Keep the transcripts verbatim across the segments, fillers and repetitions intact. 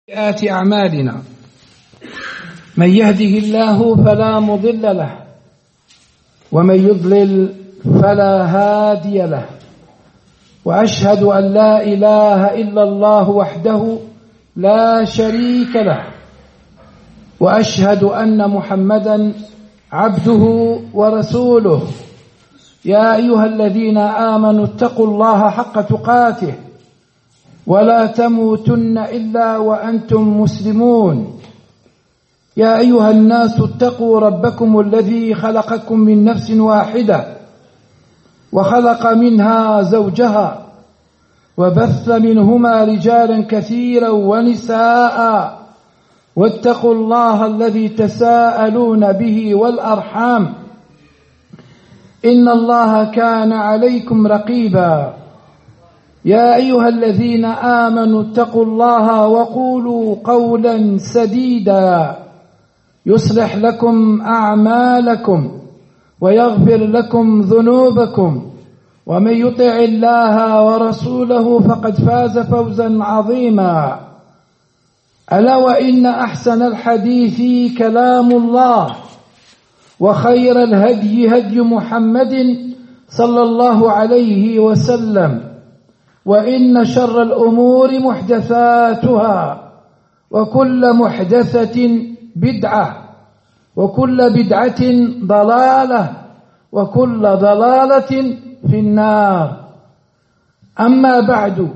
سيئات أعمالنا من يهده الله فلا مضل له ومن يضلل فلا هادي له وأشهد أن لا إله إلا الله وحده لا شريك له وأشهد أن محمدا عبده ورسوله يا أيها الذين آمنوا اتقوا الله حق تقاته ولا تموتن إلا وأنتم مسلمون يا أيها الناس اتقوا ربكم الذي خلقكم من نفس واحدة وخلق منها زوجها وبث منهما رجالا كثيرا ونساء واتقوا الله الذي تساءلون به والأرحام إن الله كان عليكم رقيبا يا أيها الذين آمنوا اتقوا الله وقولوا قولا سديدا يصلح لكم أعمالكم ويغفر لكم ذنوبكم ومن يطع الله ورسوله فقد فاز فوزا عظيما ألا وإن أحسن الحديث كلام الله وخير الهدي هدي محمد صلى الله عليه وسلم وإن شر الأمور محدثاتها وكل محدثة بدعة وكل بدعة ضلالة وكل ضلالة في النار. أما بعد،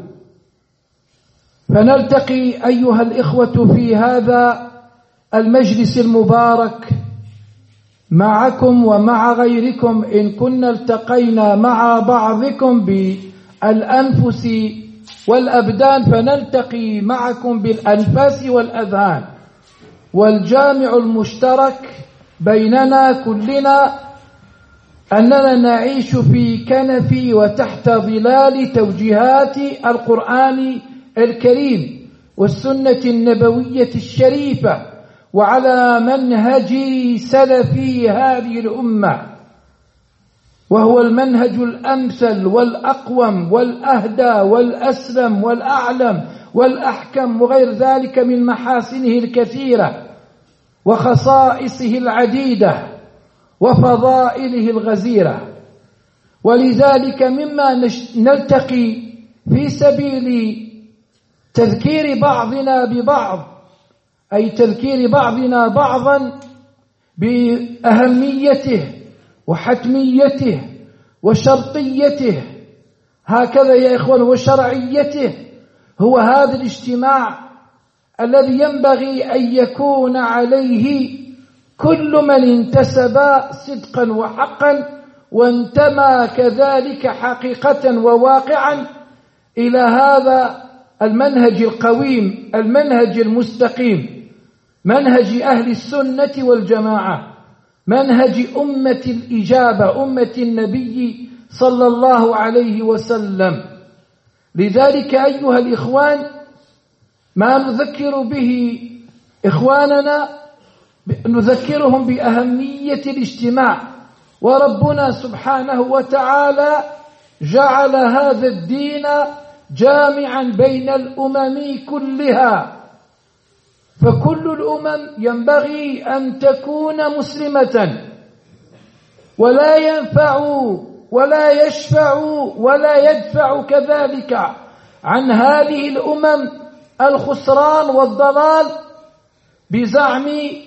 فنلتقي أيها الإخوة في هذا المجلس المبارك معكم ومع غيركم إن كنا التقينا مع بعضكم بالأنفس والأبدان، فنلتقي معكم بالأنفاس والأذهان، والجامع المشترك بيننا كلنا أننا نعيش في كنف وتحت ظلال توجيهات القرآن الكريم والسنة النبوية الشريفة وعلى منهج سلفي هذه الأمة، وهو المنهج الأمثل والأقوم والأهدى والأسلم والأعلم والأحكم وغير ذلك من محاسنه الكثيرة وخصائصه العديدة وفضائله الغزيرة. ولذلك مما نلتقي في سبيل تذكير بعضنا ببعض، أي تذكير بعضنا بعضا بأهميته وحتميته وشرطيته، هكذا يا إخوان، وشرعيته، هو هذا الاجتماع الذي ينبغي أن يكون عليه كل من انتسب صدقا وحقا وانتمى كذلك حقيقة وواقعا إلى هذا المنهج القويم، المنهج المستقيم، منهج أهل السنة والجماعة، منهج أمة الإجابة، أمة النبي صلى الله عليه وسلم. لذلك أيها الإخوان، ما نذكر به إخواننا نذكرهم بأهمية الاجتماع، وربنا سبحانه وتعالى جعل هذا الدين جامعا بين الأمم كلها، فكل الأمم ينبغي أن تكون مسلمة، ولا ينفع ولا يشفع ولا يدفع كذلك عن هذه الأمم الخسران والضلال بزعم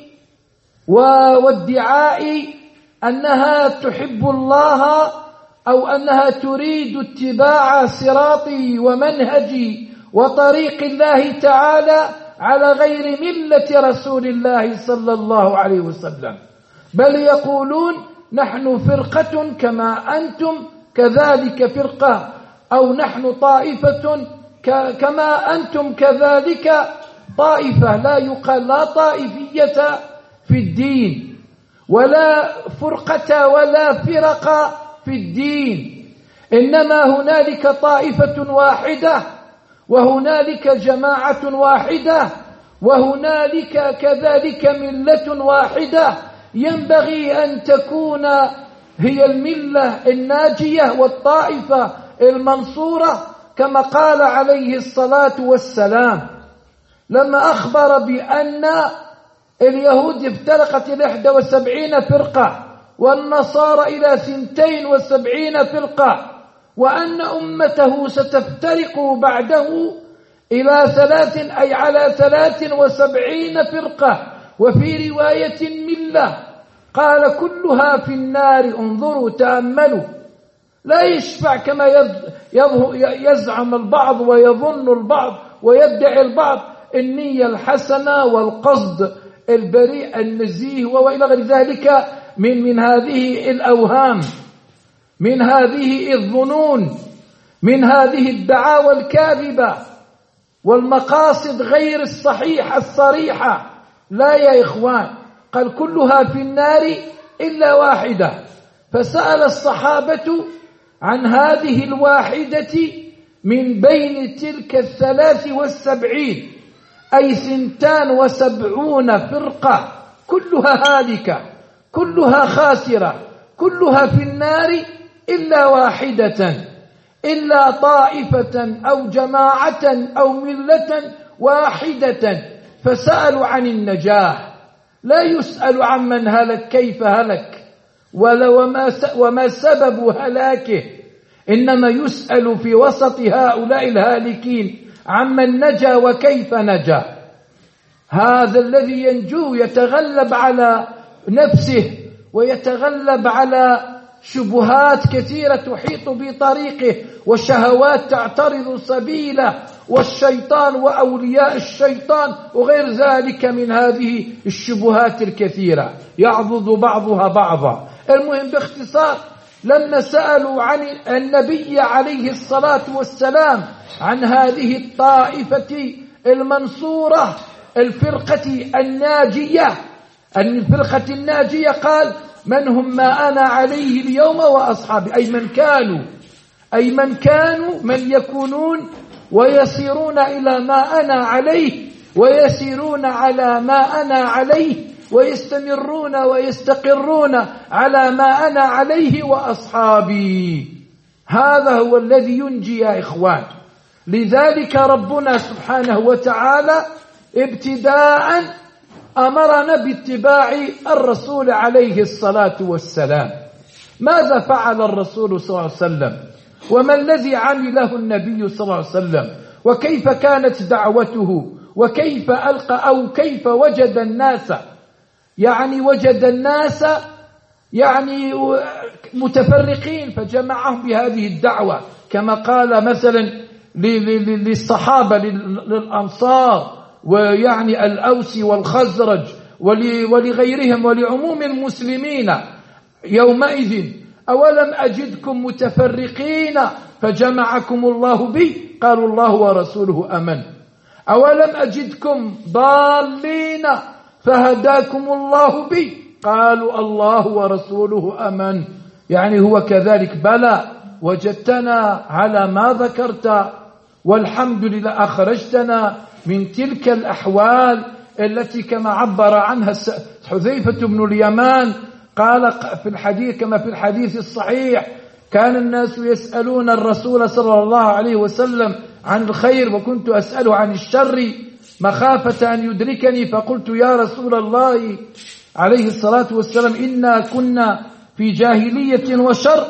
وادعاء أنها تحب الله أو أنها تريد اتباع صراط ومنهج وطريق الله تعالى على غير ملة رسول الله صلى الله عليه وسلم، بل يقولون نحن فرقة كما أنتم كذلك فرقة، أو نحن طائفة كما أنتم كذلك طائفة. لا يقال لا طائفية في الدين ولا فرقة ولا فرق في الدين، إنما هنالك طائفة واحدة وهنالك جماعة واحدة وهنالك كذلك ملة واحدة، ينبغي أن تكون هي الملة الناجية والطائفة المنصورة كما قال عليه الصلاة والسلام. لما أخبر بأن اليهود افترقت إلى إحدى وسبعين فرقة والنصارى إلى ثنتين وسبعين فرقة، وأن أمته ستفترق بعده إلى ثلاث أي على ثلاث وسبعين فرقة، وفي رواية ملة، قال كلها في النار. انظروا تأملوا، لا يشفع كما يزعم البعض ويظن البعض ويدعي البعض النية الحسنة والقصد البريء النزيه وإلى غير ذلك من من هذه الأوهام، من هذه الظنون، من هذه الدعاوى الكاذبة والمقاصد غير الصحيحة الصريحة. لا يا إخوان، قال كلها في النار إلا واحدة. فسأل الصحابة عن هذه الواحدة من بين تلك الثلاث والسبعين، أي ثنتان وسبعون فرقة كلها هالكة، كلها خاسرة، كلها في النار إلا واحدة، إلا طائفة أو جماعة أو ملة واحدة. فسألوا عن النجاة، لا يسأل عمن هلك كيف هلك ولا وما, وما سبب هلاكه، إنما يسأل في وسط هؤلاء الهالكين عمن نجا وكيف نجا. هذا الذي ينجو يتغلب على نفسه ويتغلب على شبهات كثيرة تحيط بطريقه، والشهوات تعترض سبيله، والشيطان وأولياء الشيطان وغير ذلك من هذه الشبهات الكثيرة يعضد بعضها بعضا. المهم باختصار، لما سألوا عن النبي عليه الصلاة والسلام عن هذه الطائفة المنصورة، الفرقة الناجية، الفرقة الناجية، قال من هم ما أنا عليه اليوم وأصحابي، أي من كانوا أي من كانوا من يكونون ويسيرون إلى ما أنا عليه، ويسيرون على ما أنا عليه، ويستمرون ويستقرون على ما أنا عليه وأصحابي. هذا هو الذي ينجي يا إخوان. لذلك ربنا سبحانه وتعالى ابتداء أمرنا باتباع الرسول عليه الصلاة والسلام. ماذا فعل الرسول صلى الله عليه وسلم؟ وما الذي عمله النبي صلى الله عليه وسلم؟ وكيف كانت دعوته؟ وكيف ألقى أو كيف وجد الناس؟ يعني وجد الناس يعني متفرقين فجمعهم بهذه الدعوة، كما قال مثلا للصحابة للأنصار ويعني الأوس والخزرج ولغيرهم ولعموم المسلمين يومئذ: أولم أجدكم متفرقين فجمعكم الله بي، قالوا الله ورسوله أمن. أولم أجدكم ضالين فهداكم الله بي، قالوا الله ورسوله أمن. يعني هو كذلك، بلى وجدتنا على ما ذكرت، والحمد لله أخرجتنا من تلك الأحوال التي كما عبر عنها حذيفة بن اليمان، قال في الحديث كما في الحديث الصحيح: كان الناس يسألون الرسول صلى الله عليه وسلم عن الخير، وكنت أسأله عن الشر مخافة أن يدركني، فقلت يا رسول الله عليه الصلاة والسلام إنا كنا في جاهلية وشر،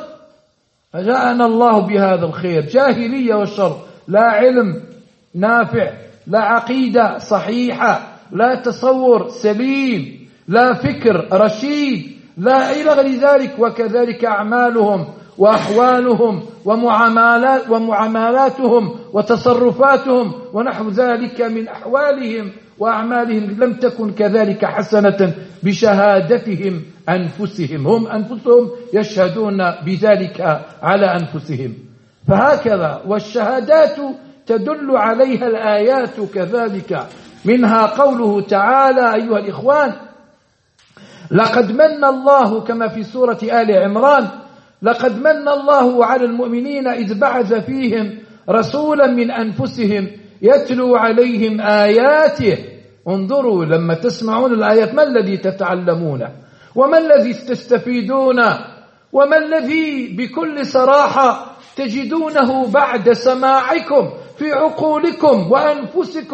فجاءنا الله بهذا الخير. جاهلية وشر، لا علم نافع، لا عقيدة صحيحة، لا تصور سليم، لا فكر رشيد، لا إلى غير ذلك. وكذلك أعمالهم وأحوالهم ومعاملات ومعاملاتهم وتصرفاتهم ونحو ذلك من أحوالهم وأعمالهم لم تكن كذلك حسنة بشهادتهم أنفسهم، هم أنفسهم يشهدون بذلك على أنفسهم. فهكذا، والشهادات تدل عليها الآيات كذلك، منها قوله تعالى: أيها الإخوان لقد من الله، كما في سورة آل عمران: لقد من الله على المؤمنين إذ بعث فيهم رسولا من أنفسهم يتلو عليهم آياته. انظروا لما تسمعون الآيات ما الذي تتعلمونه، وما الذي تستفيدونه، وما الذي بكل صراحة تجدونه بعد سماعكم في عقولكم وأنفسكم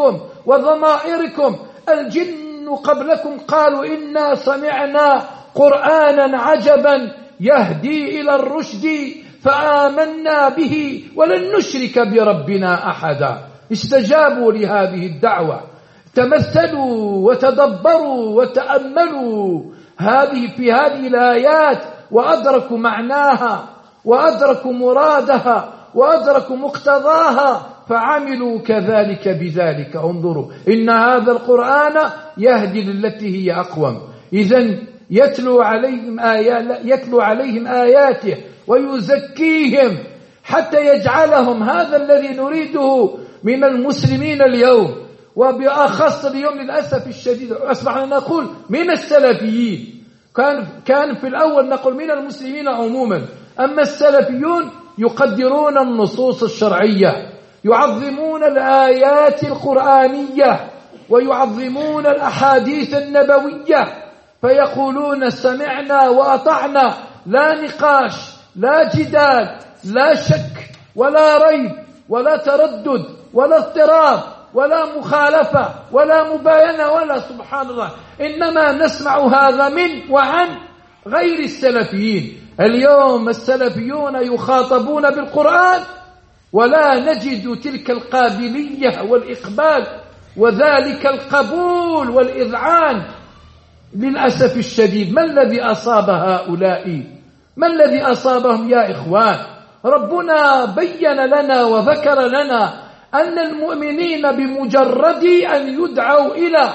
وضمائركم. الجن قبلكم قالوا إنا سمعنا قرآنا عجبا يهدي إلى الرشد فآمنا به ولن نشرك بربنا أحدا. استجابوا لهذه الدعوة، تمثلوا وتدبروا وتأملوا هذه في هذه الآيات وأدركوا معناها وأدركوا مرادها وأدركوا مقتضاها فعملوا كذلك بذلك. انظروا إن هذا القرآن يهدي للتي هي أقوم. إذن يتلو عليهم آيات يتلو عليهم آياته ويزكيهم حتى يجعلهم هذا الذي نريده من المسلمين اليوم، وبأخص اليوم للأسف الشديد أصبحنا نقول من السلفيين. كان كان في الأول نقول من المسلمين عموما، أما السلفيون يقدرون النصوص الشرعية، يعظمون الآيات القرآنية ويعظمون الأحاديث النبوية، فيقولون سمعنا وأطعنا، لا نقاش لا جدال لا شك ولا ريب ولا تردد ولا اضطراب ولا مخالفة ولا مباينة ولا سبحان الله، إنما نسمع هذا من وعن غير السلفيين. اليوم السلفيون يخاطبون بالقرآن ولا نجد تلك القابلية والإقبال وذلك القبول والإذعان. للأسف الشديد ما الذي أصاب هؤلاء؟ ما الذي أصابهم يا إخوان؟ ربنا بين لنا وذكر لنا أن المؤمنين بمجرد أن يدعوا إلى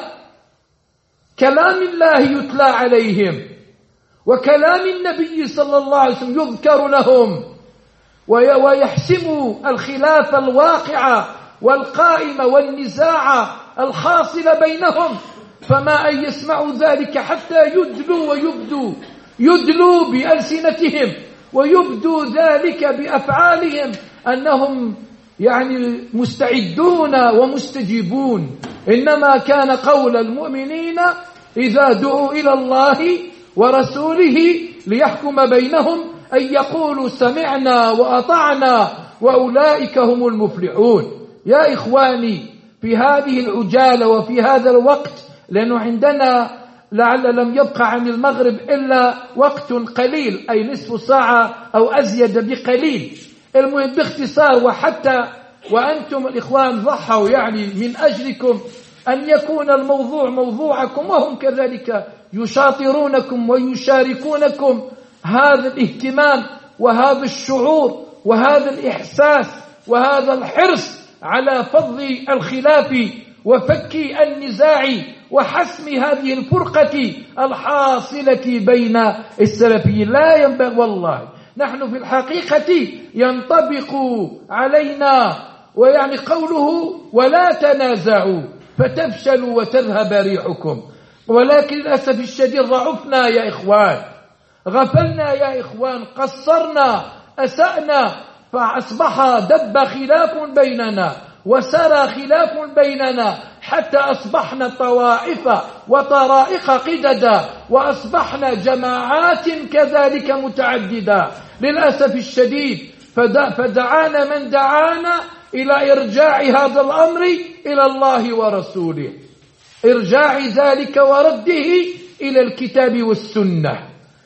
كلام الله يتلى عليهم وكلام النبي صلى الله عليه وسلم يذكر لهم ويحسموا الخلاف الواقع والقائمة والنزاع الحاصل بينهم، فما أن يسمعوا ذلك حتى يدلوا ويبدوا يدلوا بألسنتهم ويبدوا ذلك بأفعالهم أنهم يعني مستعدون ومستجيبون. إنما كان قول المؤمنين إذا دعوا إلى الله ورسوله ليحكم بينهم أن يقولوا سمعنا وأطعنا وأولئك هم المفلحون. يا إخواني في هذه العجالة وفي هذا الوقت، لأنه عندنا لعل لم يبقى عن المغرب إلا وقت قليل أي نصف ساعة أو أزيد بقليل، المهم باختصار، وحتى وأنتم الإخوان ضحوا يعني من أجلكم أن يكون الموضوع موضوعكم، وهم كذلك يشاطرونكم ويشاركونكم هذا الاهتمام وهذا الشعور وهذا الإحساس وهذا الحرص على فض الخلاف وفك النزاع وحسم هذه الفرقة الحاصلة بين السلفيين. لا ينبغي والله، نحن في الحقيقة ينطبق علينا ويعني قوله ولا تنازعوا فتفشلوا وتذهب ريحكم، ولكن للأسف الشديد ضعفنا يا إخوان، غفلنا يا إخوان، قصرنا، أسأنا، فأصبح دب خلاف بيننا وسرى خلاف بيننا حتى أصبحنا طوائف وطرائق قددا وأصبحنا جماعات كذلك متعددة للأسف الشديد. فدعانا من دعانا إلى إرجاع هذا الأمر إلى الله ورسوله، إرجاع ذلك ورده إلى الكتاب والسنة،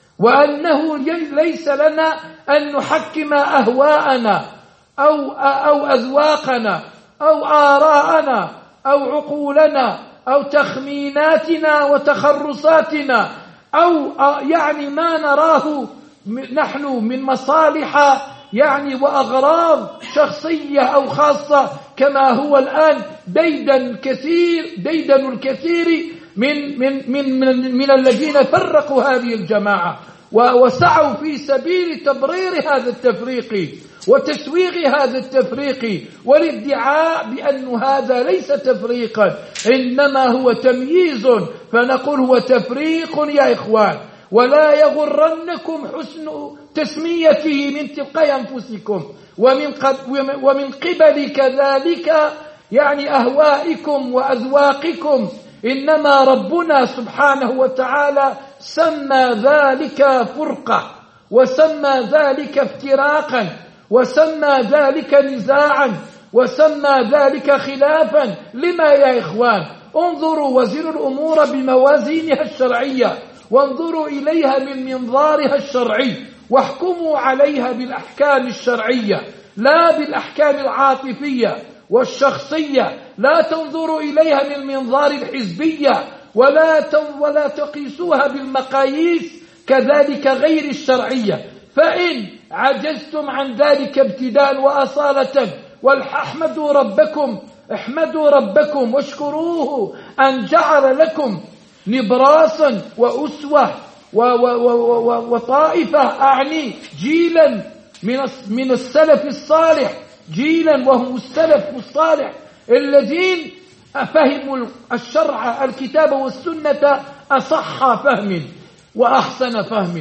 وأنه ليس لنا أن نحكم أهواءنا أو أو أذواقنا أو آراءنا أو عقولنا أو تخميناتنا وتخرصاتنا أو يعني ما نراه نحن من مصالح يعني وأغراض شخصية أو خاصة، كما هو الآن ديدن كثير ديدن الكثير من من من من, من الذين فرقوا هذه الجماعة وسعوا في سبيل تبرير هذا التفريق وتسويغ هذا التفريق والادعاء بأن هذا ليس تفريقا إنما هو تمييز، فنقول هو تفريق يا إخوان، ولا يغرنكم حسن تسميته من تلقاء أنفسكم ومن, ومن قبل كذلك يعني أهوائكم وأذواقكم، إنما ربنا سبحانه وتعالى سمى ذلك فرقة وسمى ذلك افتراقا وسمى ذلك نزاعا وسمى ذلك خلافا. لما يا إخوان؟ انظروا وزنوا الأمور بموازينها الشرعية، وانظروا إليها من منظارها الشرعي، واحكموا عليها بالأحكام الشرعية لا بالأحكام العاطفية والشخصية. لا تنظروا إليها من منظار الحزبية، ولا ولا تقيسوها بالمقاييس كذلك غير الشرعية. فإن عجزتم عن ذلك ابتداء وأصالة، واحمدوا ربكم احمدوا ربكم واشكروه أن جعل لكم نبراسا وأسوة وطائفة، أعني جيلا من السلف الصالح، جيلا وهم السلف الصالح الذين فهموا الشرع الكتاب والسنة أصح فهم وأحسن فهم،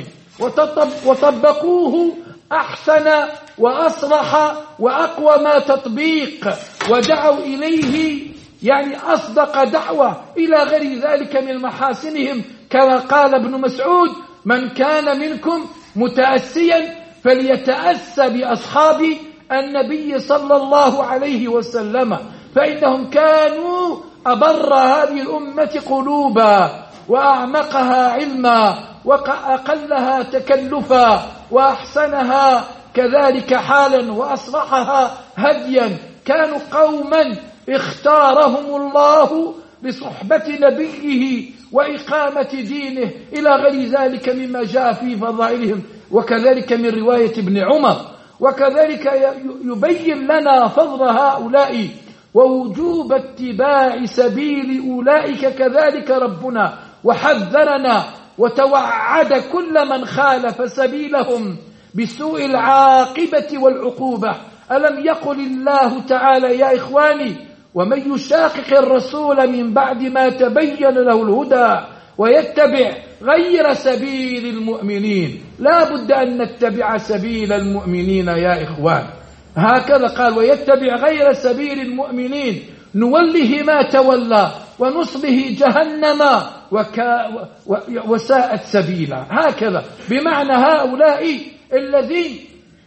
وطبقوه أحسن وأصلح وأقوى ما تطبيق، ودعوا إليه يعني أصدق دعوة إلى غير ذلك من محاسنهم. كما قال ابن مسعود: من كان منكم متأسيا فليتأسى بأصحاب النبي صلى الله عليه وسلم، فإنهم كانوا أبر هذه الأمة قلوبا، وأعمقها علما، وأقلها تكلفا، وأحسنها كذلك حالا، وأصلحها هديا. كانوا قوما اختارهم الله لصحبة نبيه وإقامة دينه إلى غير ذلك مما جاء في فضائلهم، وكذلك من رواية ابن عمر. وكذلك يبين لنا فضل هؤلاء ووجوب اتباع سبيل أولئك كذلك ربنا، وحذرنا وتوعد كل من خالف سبيلهم بسوء العاقبة والعقوبة. ألم يقل الله تعالى يا إخواني: ومن يشاقق الرسول من بعد ما تبين له الهدى ويتبع غير سبيل المؤمنين. لا بد أن نتبع سبيل المؤمنين يا إخوان. هكذا قال: ويتبع غير سبيل المؤمنين نوله ما تولى ونصله جهنم وكا وساءت سبيلا. هكذا بمعنى هؤلاء الذين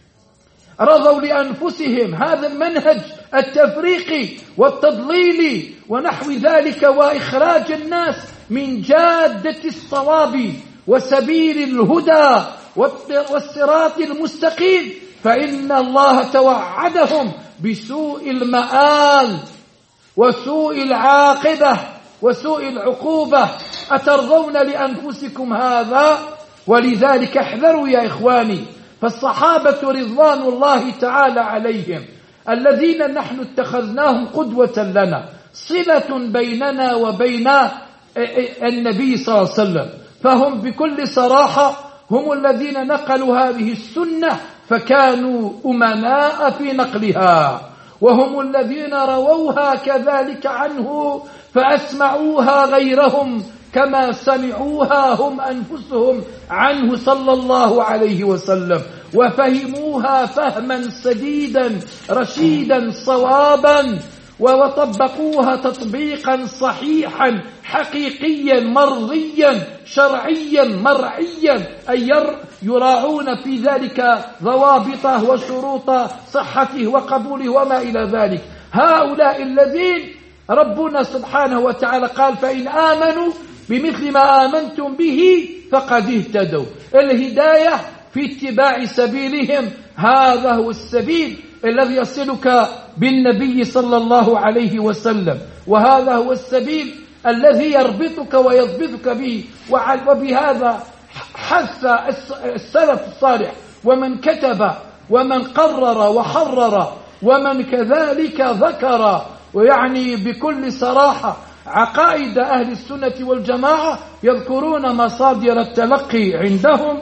رضوا لأنفسهم هذا المنهج التفريقي والتضليلي ونحو ذلك، وإخراج الناس من جادة الصواب وسبيل الهدى والصراط المستقيم، فإن الله توعدهم بسوء المآل وسوء العاقبة وسوء العقوبة. أترضون لأنفسكم هذا؟ ولذلك احذروا يا إخواني. فالصحابة رضوان الله تعالى عليهم الذين نحن اتخذناهم قدوة لنا، صلة بيننا وبين النبي صلى الله عليه وسلم، فهم بكل صراحة هم الذين نقلوا هذه السنة، فكانوا أمناء في نقلها، وهم الذين رووها كذلك عنه فأسمعوها غيرهم كما سمعوها هم أنفسهم عنه صلى الله عليه وسلم، وفهموها فهما سديدا رشيدا صوابا، وطبقوها تطبيقا صحيحا حقيقيا مرضيا شرعيا مرعيا، أي يراعون في ذلك ضوابطه وشروط صحته وقبوله وما إلى ذلك. هؤلاء الذين ربنا سبحانه وتعالى قال: فإن آمنوا بمثل ما آمنتم به فقد اهتدوا. الهداية في اتباع سبيلهم، هذا هو السبيل الذي يصلك بالنبي صلى الله عليه وسلم، وهذا هو السبيل الذي يربطك ويضبطك به. وبهذا حث السلف الصالح ومن كتب ومن قرر وحرر ومن كذلك ذكر، ويعني بكل صراحة عقائد أهل السنة والجماعة، يذكرون مصادر التلقي عندهم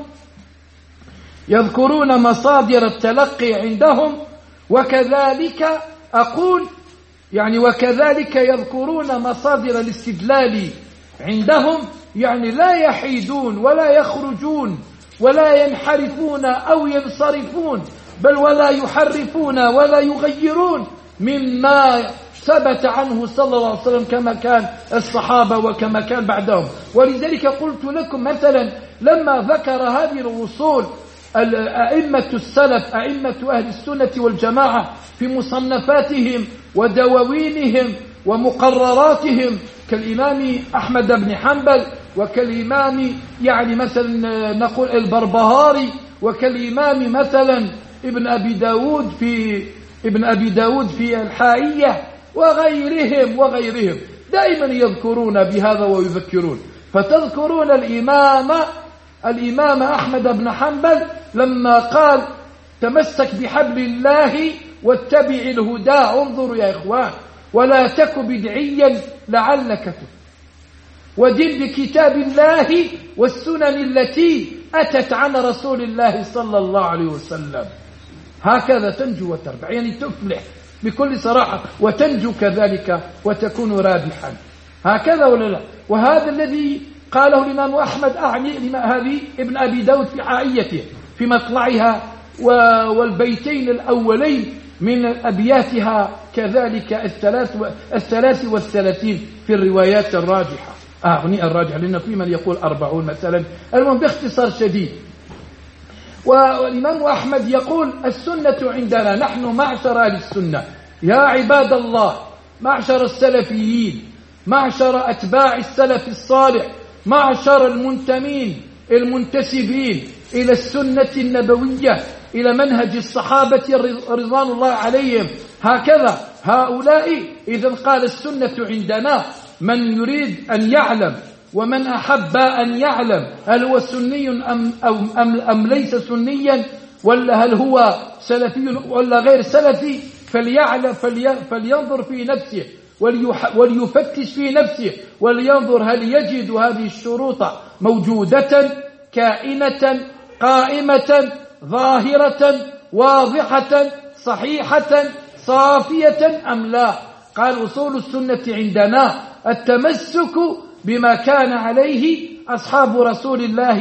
يذكرون مصادر التلقي عندهم وكذلك أقول يعني وكذلك يذكرون مصادر الاستدلال عندهم، يعني لا يحيدون ولا يخرجون ولا ينحرفون أو ينصرفون، بل ولا يحرفون ولا يغيرون مما ثبت عنه صلى الله عليه وسلم كما كان الصحابة وكما كان بعدهم. ولذلك قلت لكم مثلا لما ذكر هذه الوصول أئمة السلف أئمة أهل السنة والجماعة في مصنفاتهم ودواوينهم ومقرراتهم كالإمام أحمد بن حنبل وكالإمام يعني مثلا نقول البربهاري وكالإمام مثلا ابن أبي داود في ابن أبي داود في الحائية وغيرهم وغيرهم دائما يذكرون بهذا ويذكرون. فتذكرون الإمام الإمام أحمد بن حنبل لما قال تمسك بحبل الله واتبع الهدى. انظروا يا إخوان، ولا تك بدعيا لعلك تفلح، ودن بكتاب الله والسنن التي أتت عن رسول الله صلى الله عليه وسلم. هكذا تنجو وتربح، يعني تفلح بكل صراحة وتنجو كذلك وتكون رابحا. هكذا ولا لا؟ وهذا الذي قاله الإمام أحمد أعني هذه ابن أبي داود في حائيته في مطلعها والبيتين الأولين من أبياتها كذلك الثلاث الثلاث والثلاثين في الروايات الراجحة أغني الراجحة، لأن في من يقول أربعون مثلا. المهم باختصار شديد، والإمام أحمد يقول السنة عندنا نحن معشر أهل السنة يا عباد الله، معشر السلفيين، معشر أتباع السلف الصالح، معشر المنتمين المنتسبين إلى السنة النبوية إلى منهج الصحابة رضوان الله عليهم. هكذا هؤلاء إذا قال السنة عندنا من يريد أن يعلم ومن أحب أن يعلم هل هو سني أم, أم, أم, أم ليس سنيا، ولا هل هو سلفي ولا غير سلفي، فليعلم فلي فلينظر في نفسه وليفتش في نفسه ولينظر هل يجد هذه الشروط موجودة كائنة قائمة ظاهرة واضحة صحيحة صافية أم لا. قال أصول السنة عندنا التمسك بما كان عليه أصحاب رسول الله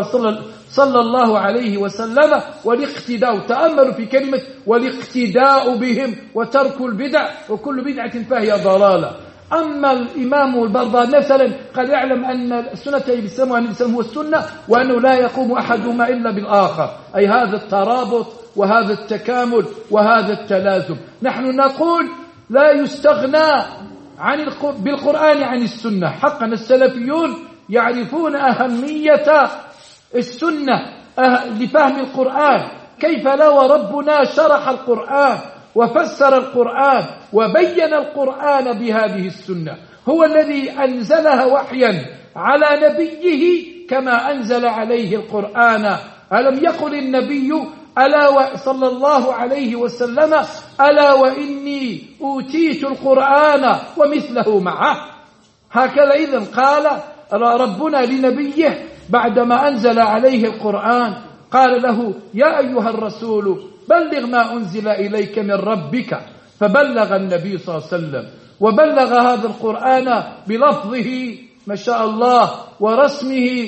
صلى الله عليه وسلم والاقتداء. تأملوا في كلمة والاقتداء بهم وترك البدع، وكل بدعة فهي ضلالة. أما الإمام البربهاري مثلا قد يعلم أن السنة يسمى أن هو السنة وأنه لا يقوم أحدهما إلا بالآخر، أي هذا الترابط وهذا التكامل وهذا التلازم. نحن نقول لا يستغنى عن بالقرآن عن السنة. حقا السلفيون يعرفون أهمية السنة لفهم القرآن. كيف لا وربنا شرح القرآن وفسر القرآن وبين القرآن بهذه السنة، هو الذي أنزلها وحيا على نبيه كما أنزل عليه القرآن. ألم يقل النبي ألا صلى الله عليه وسلم ألا وإني أوتيت القرآن ومثله معه. هكذا إذن قال ربنا لنبيه بعدما أنزل عليه القرآن، قال له يا أيها الرسول بلغ ما أنزل إليك من ربك، فبلغ النبي صلى الله عليه وسلم وبلغ هذا القرآن بلفظه ما شاء الله ورسمه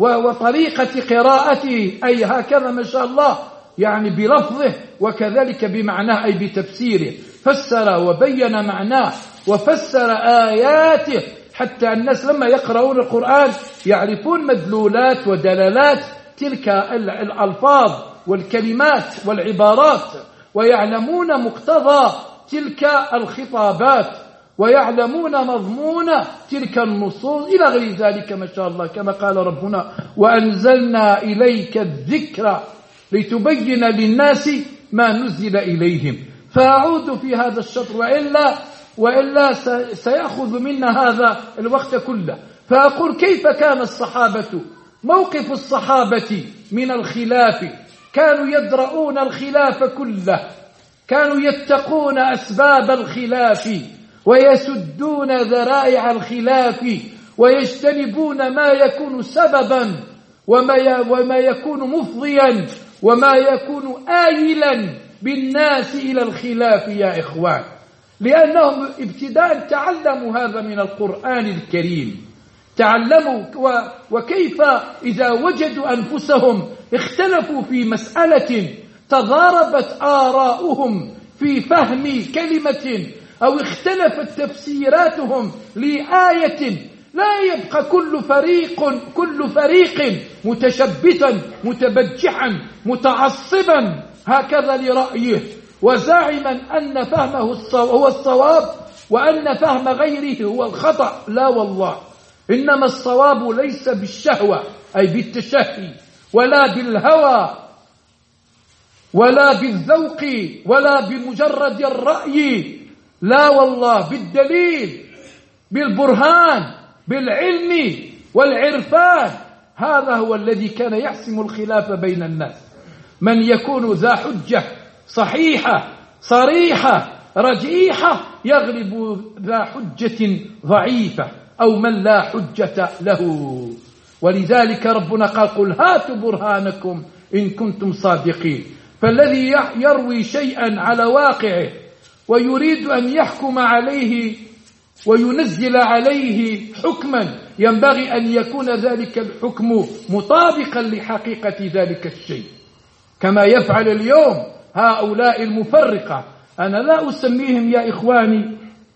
وطريقة قراءته، أي هكذا ما شاء الله يعني بلفظه وكذلك بمعناه أي بتفسيره. فسر وبين معناه وفسر آياته حتى الناس لما يقرؤون القرآن يعرفون مدلولات ودلالات تلك الألفاظ والكلمات والعبارات، ويعلمون مقتضى تلك الخطابات ويعلمون مضمون تلك النصوص إلى غير ذلك ما شاء الله. كما قال ربنا وأنزلنا إليك الذكر لتبين للناس ما نزل إليهم. فأعود في هذا الشطر وإلا, وإلا سيأخذ منا هذا الوقت كله. فأقول كيف كان الصحابة، موقف الصحابة من الخلاف، كانوا يدرؤون الخلاف كله، كانوا يتقون أسباب الخلاف ويسدون ذرائع الخلاف ويجتنبون ما يكون سببا وما يكون مفضيا وما يكون آيلا بالناس إلى الخلاف يا إخوان، لأنهم ابتداء تعلموا هذا من القرآن الكريم، تعلموا وكيف إذا وجدوا أنفسهم اختلفوا في مسألة تضاربت آراؤهم في فهم كلمة أو اختلفت تفسيراتهم لآية لا يبقى كل فريق كل فريق متشبثا متبجحا متعصبا هكذا لرأيه، وزاعما أن فهمه هو الصواب وأن فهم غيره هو الخطأ. لا والله، إنما الصواب ليس بالشهوة أي بالتشهي، ولا بالهوى، ولا بالذوق، ولا بمجرد الرأي، لا والله، بالدليل، بالبرهان، بالعلم والعرفان. هذا هو الذي كان يحسم الخلاف بين الناس، من يكون ذا حجة صحيحة صريحة رجيحة يغلب ذا حجة ضعيفة أو من لا حجة له. ولذلك ربنا قال: قل هاتوا برهانكم إن كنتم صادقين. فالذي يروي شيئا على واقعه ويريد أن يحكم عليه وينزل عليه حكما ينبغي أن يكون ذلك الحكم مطابقا لحقيقة ذلك الشيء، كما يفعل اليوم هؤلاء المفرقة. أنا لا أسميهم يا إخواني،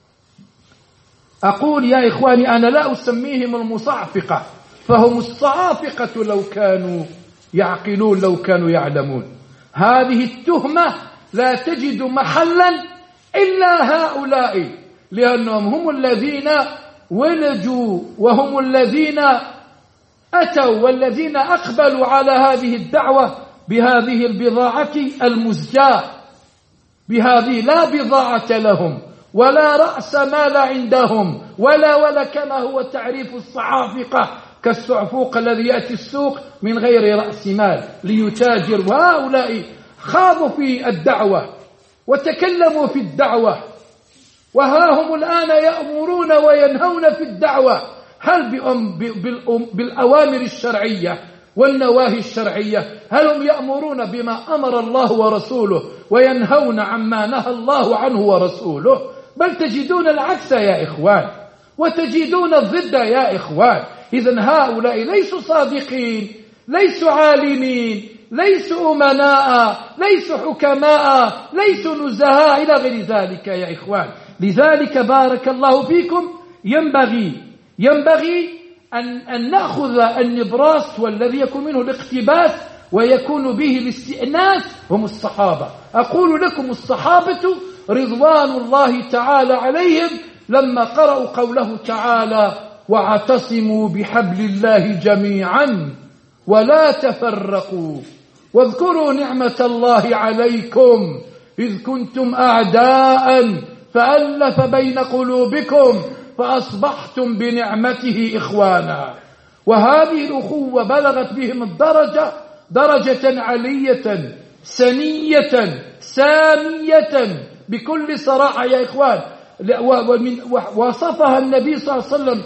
أقول يا إخواني أنا لا أسميهم المصعفقة، فهم الصعافقة لو كانوا يعقلون، لو كانوا يعلمون. هذه التهمة لا تجد محلا إلا هؤلاء، لأنهم هم الذين ولجوا وهم الذين أتوا والذين أقبلوا على هذه الدعوة بهذه البضاعة المزجاة، بهذه لا بضاعة لهم ولا رأس مال عندهم ولا ولا كما هو تعريف الصعافقة كالصعفوق الذي يأتي السوق من غير رأس مال ليتاجر. وهؤلاء خاضوا في الدعوة وتكلموا في الدعوة، وها هم الآن يأمرون وينهون في الدعوة. هل بالأوامر الشرعية والنواهي الشرعية؟ هل هم يأمرون بما أمر الله ورسوله وينهون عما نهى الله عنه ورسوله؟ بل تجدون العكس يا إخوان، وتجدون الضد يا إخوان. إذن هؤلاء ليسوا صادقين، ليسوا عالمين، ليسوا أمناء، ليسوا حكماء، ليسوا نزهاء إلى غير ذلك يا إخوان. لذلك بارك الله فيكم ينبغي ينبغي أن, أن نأخذ النبراس والذي يكون منه الاقتباس ويكون به الاستئناس هم الصحابة. أقول لكم الصحابة رضوان الله تعالى عليهم لما قرأوا قوله تعالى: واعتصموا بحبل الله جميعا ولا تفرقوا واذكروا نعمة الله عليكم إذ كنتم أعداء فألف بين قلوبكم فأصبحتم بنعمته إخوانا. وهذه الأخوة بلغت بهم الدرجة درجة علية سنية سامية بكل صراحة يا إخوان. وصفها النبي صلى الله عليه وسلم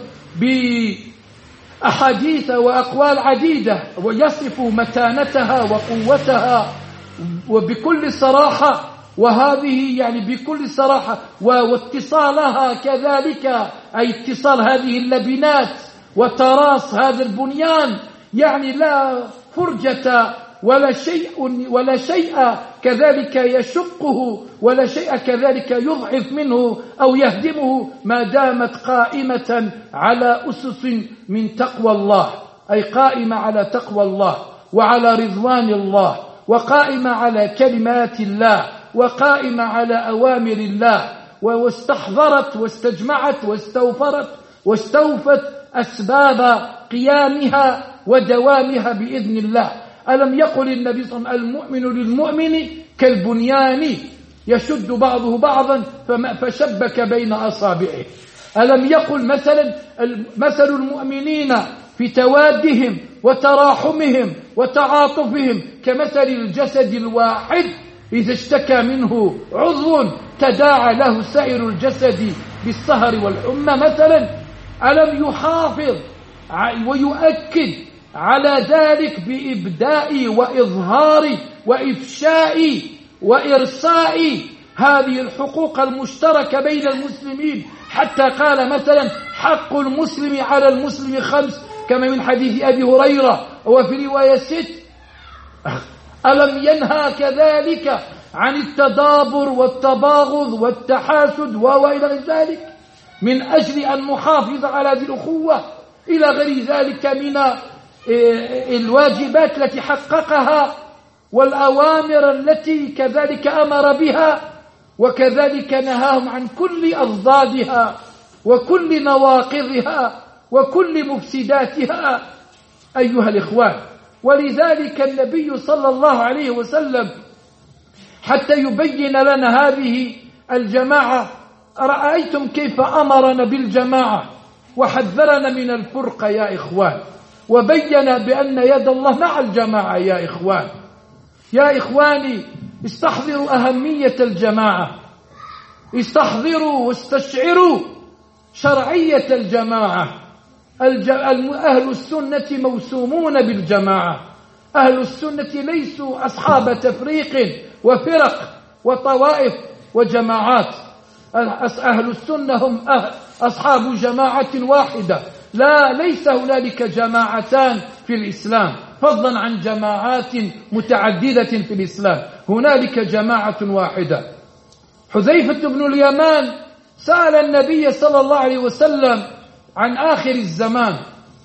بأحاديث وأقوال عديدة ويصف متانتها وقوتها وبكل صراحة، وهذه يعني بكل صراحة، واتصالها كذلك أي اتصال هذه اللبنات وتراص هذا البنيان، يعني لا فرجة ولا شيء ولا شيء كذلك يشقه ولا شيء كذلك يضعف منه أو يهدمه ما دامت قائمة على أسس من تقوى الله، أي قائمة على تقوى الله وعلى رضوان الله وقائمة على كلمات الله وقائمة على أوامر الله، واستحضرت واستجمعت واستوفرت واستوفت أسباب قيامها ودوامها بإذن الله. ألم يقل النبي صلى الله عليه وسلم: المؤمن للمؤمن كالبنيان يشد بعضه بعضا فشبك بين أصابعه. ألم يقل مثلا مثل المؤمنين في توادهم وتراحمهم وتعاطفهم كمثل الجسد الواحد إذا اشتكى منه عضو تداعى له سائر الجسد بالسهر والحمى مثلا. ألم يحافظ ويؤكد على ذلك بإبداء وإظهار وإفشاء وإرساء هذه الحقوق المشتركة بين المسلمين، حتى قال مثلا: حق المسلم على المسلم خمس، كما من حديث أبي هريرة وفي رواية ست. ألم ينهى كذلك عن التدابر والتباغض والتحاسد وإلى ذلك؟ من أجل أن نحافظ على هذه الأخوة إلى غير ذلك من الواجبات التي حققها والأوامر التي كذلك أمر بها، وكذلك نهاهم عن كل أضدادها وكل نواقضها وكل مفسداتها أيها الإخوان. ولذلك النبي صلى الله عليه وسلم حتى يبين لنا هذه الجماعة، رأيتم كيف أمرنا بالجماعة وحذرنا من الفرقة يا إخوان، وبين بأن يد الله مع الجماعة يا إخوان. يا إخواني استحضروا أهمية الجماعة، استحضروا واستشعروا شرعية الجماعة. أهل السنة موسومون بالجماعة، أهل السنة ليسوا أصحاب تفريق وفرق وطوائف وجماعات. أهل السنة هم أصحاب جماعة واحدة، لا ليس هنالك جماعتان في الإسلام فضلا عن جماعات متعددة في الإسلام، هنالك جماعة واحدة. حذيفة بن اليمان سأل النبي صلى الله عليه وسلم عن آخر الزمان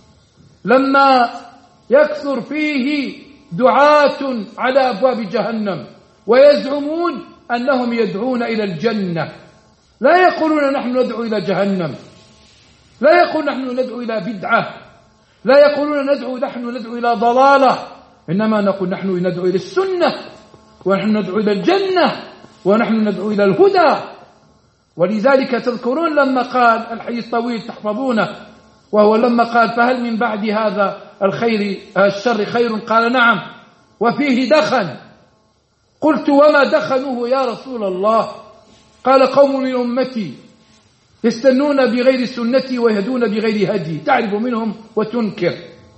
لما يكثر فيه دعاة على أبواب جهنم ويزعمون أنهم يدعون إلى الجنة، لا يقولون نحن ندعو إلى جهنم، لا يقول نحن ندعو إلى بدعة، لا يقولون ندعو نحن ندعو إلى ضلالة، إنما نقول نحن ندعو إلى السنة، ونحن ندعو إلى الجنة، ونحن ندعو إلى الهدى. ولذلك تذكرون لما قال الحديث الطويل تحفظونه، وهو لما قال فهل من بعد هذا الخير الشر خير؟ قال نعم وفيه دخن. قلت وما دخنوه يا رسول الله؟ قال قوم من أمتي يستنون بغير سنتي ويهدون بغير هدي، تعرف منهم وتنكر.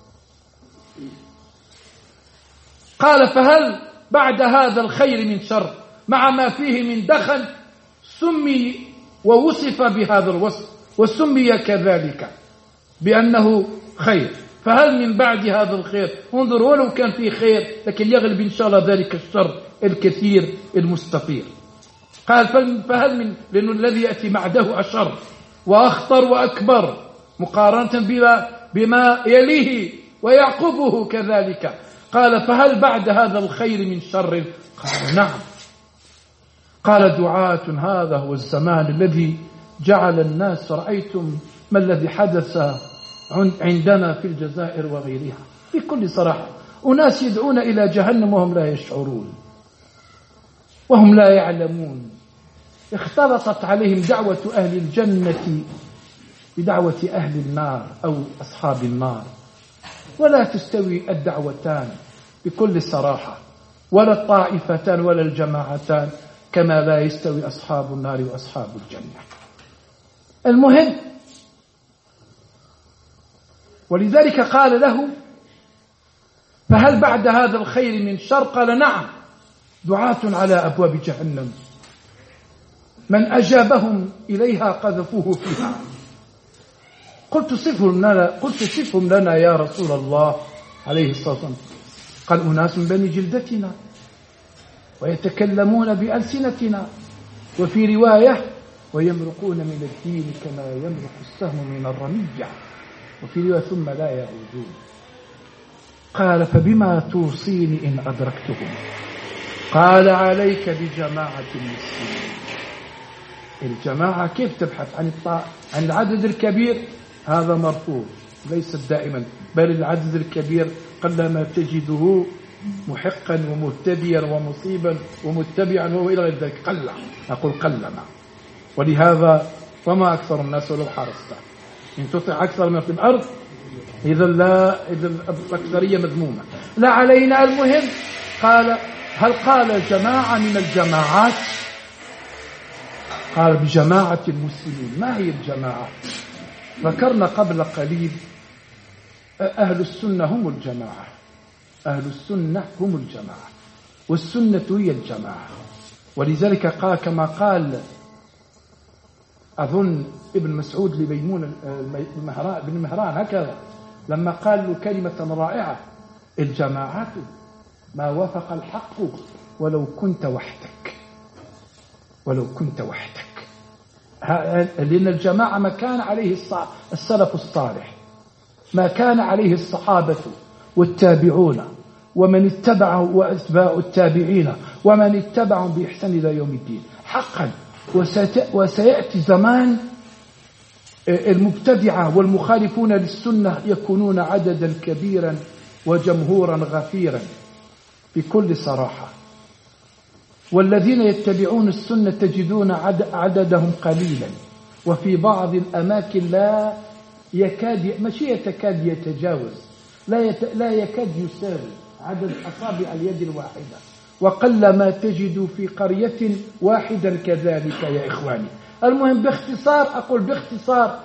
قال فهل بعد هذا الخير من شر؟ مع ما فيه من دخن سمي ووصف بهذا الوصف وسمي كذلك بأنه خير، فهل من بعد هذا الخير؟ انظروا ولو كان فيه خير لكن يغلب إن شاء الله ذلك الشر الكثير المستطير. قال فهل من، لأنه الذي يأتي بعده أشر وأخطر وأكبر مقارنة بما, بما يليه ويعقبه كذلك. قال فهل بعد هذا الخير من شر؟ قال نعم. قال دعاة هذا هو الزمان الذي جعل الناس، رأيتم ما الذي حدث عندنا في الجزائر وغيرها بكل صراحة، أناس يدعون إلى جهنم وهم لا يشعرون وهم لا يعلمون. اختلطت عليهم دعوة أهل الجنة بدعوة أهل النار أو أصحاب النار، ولا تستوي الدعوتان بكل صراحة، ولا الطائفتان ولا الجماعتان، كما لا يستوي أصحاب النار وأصحاب الجنة. المهم، ولذلك قال له فهل بعد هذا الخير من شر؟ قال نعم، دعاة على أبواب جهنم من أجابهم إليها قذفوه فيها. قلت صفهم لنا, قلت صفهم لنا يا رسول الله عليه الصلاة والسلام. قال أناس من بني جلدتنا ويتكلمون بألسنتنا، وفي رواية ويمرقون من الدين كما يمرق السهم من الرمية، وفي رواية ثم لا يعودون. قال فبما توصيني إن أدركتهم؟ قال عليك بجماعة المسلمين. الجماعة كيف تبحث عن الطاعة؟ عن العدد الكبير هذا مرفوض ليس دائما، بل العدد الكبير قلما تجده محقا ومهتديا ومصيبا ومتبعا وهو إلى غير ذلك، قل، أقول قلما. ولهذا وما أكثر الناس ولو حرصت، إن تطع أكثر من في الأرض إذا لا إذا الأكثرية مذمومة لا علينا. المهم قال هل قال جماعة من الجماعات؟ قال بجماعة المسلمين. ما هي الجماعة؟ ذكرنا قبل قليل أهل السنة هم الجماعة، أهل السنة هم الجماعة، والسنة هي الجماعة. ولذلك قال كما قال أظن ابن مسعود لميمون بن مهران هكذا لما قال له كلمة رائعة: الجماعة ما وافق الحق ولو كنت وحدك، ولو كنت وحدك. لأن الجماعة ما كان عليه السلف الصالح، ما كان عليه الصحابة والتابعون ومن اتبعه وأتباع التابعين ومن اتبعهم بإحسان إلى يوم الدين حقا. وسيأتي زمان المبتدعة والمخالفون للسنة يكونون عددا كبيرا وجمهورا غفيرا بكل صراحة، والذين يتبعون السنة تجدون عددهم قليلا، وفي بعض الأماكن لا يكاد ماشي يتكاد يتجاوز، لا, يت... لا يكاد يساوي عدد أصابع اليد الواحدة، وقل ما تجد في قرية واحدا كذلك يا إخواني. المهم باختصار، أقول باختصار،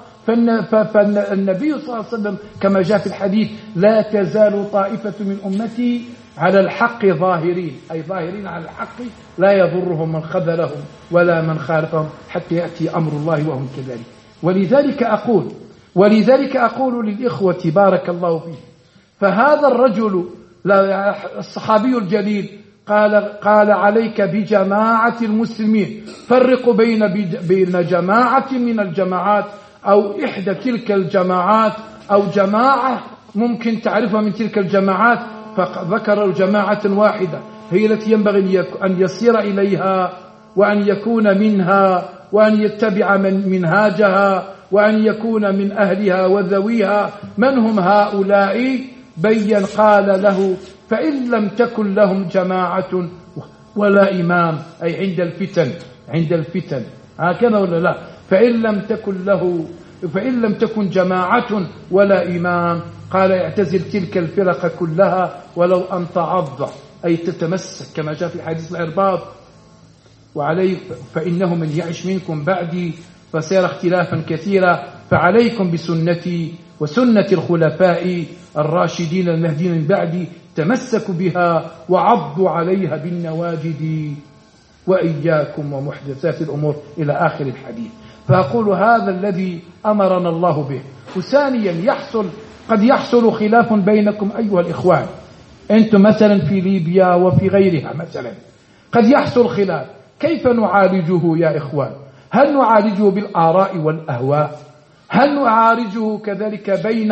فالنبي صلى الله عليه وسلم كما جاء في الحديث لا تزال طائفة من أمتي على الحق ظاهرين، أي ظاهرين على الحق لا يضرهم من خذلهم ولا من خالفهم حتى يأتي أمر الله وهم كذلك. ولذلك أقول ولذلك أقول للإخوة بارك الله فيه، فهذا الرجل الصحابي الجليل قال قال عليك بجماعة المسلمين، فرق بين بين جماعة من الجماعات أو إحدى تلك الجماعات أو جماعة ممكن تعرفها من تلك الجماعات، فذكر جماعة واحدة هي التي ينبغي أن يسير إليها وأن يكون منها وأن يتبع من منهاجها وأن يكون من أهلها وذويها. من هم هؤلاء؟ بين قال له فإن لم تكن لهم جماعة ولا إمام، أي عند الفتن عند الفتن هكذا ولا لا؟ فإن لم تكن له فإن لم تكن جماعة ولا إمام قال اعتزل تلك الفرق كلها ولو أن تعض، أي تتمسك كما جاء في حديث العرباض وعليه فإنه من يعش منكم بعدي فسيرى اختلافا كثيرا، فعليكم بسنتي وسنة الخلفاء الراشدين المهديين من بعدي، تمسكوا بها وعضوا عليها بالنواجد وإياكم ومحدثات الأمور إلى آخر الحديث. فأقول هذا الذي أمرنا الله به. وثانيا يحصل قد يحصل خلاف بينكم أيها الإخوان، أنتم مثلا في ليبيا وفي غيرها مثلا قد يحصل خلاف، كيف نعالجه يا إخوان؟ هل نعالجه بالآراء والأهواء؟ هل نعالجه كذلك بين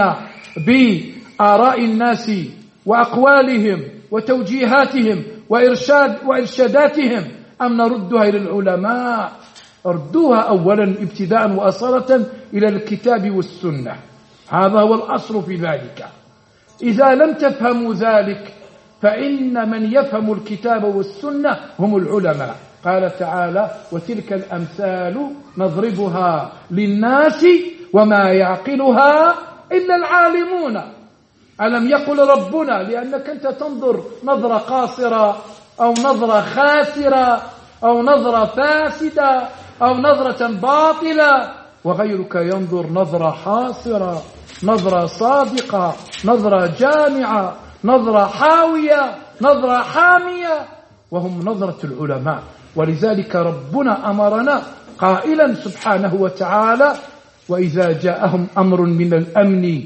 بآراء الناس وأقوالهم وتوجيهاتهم وإرشاد وإرشاداتهم، أم نردها إلى العلماء؟ ردوها أولا ابتداء وأصالة إلى الكتاب والسنة، هذا هو الأصل في ذلك. إذا لم تفهموا ذلك فإن من يفهم الكتاب والسنة هم العلماء. قال تعالى وتلك الأمثال نضربها للناس وما يعقلها إلا العالمون. ألم يقل ربنا؟ لأنك أنت تنظر نظرة قاصرة أو نظرة خاسرة أو نظرة فاسدة أو نظرة باطلة، وغيرك ينظر نظرة حاصرة، نظرة صادقة، نظرة جامعة، نظرة حاوية، نظرة حامية، وهم نظرة العلماء. ولذلك ربنا أمرنا قائلا سبحانه وتعالى وإذا جاءهم أمر من الأمن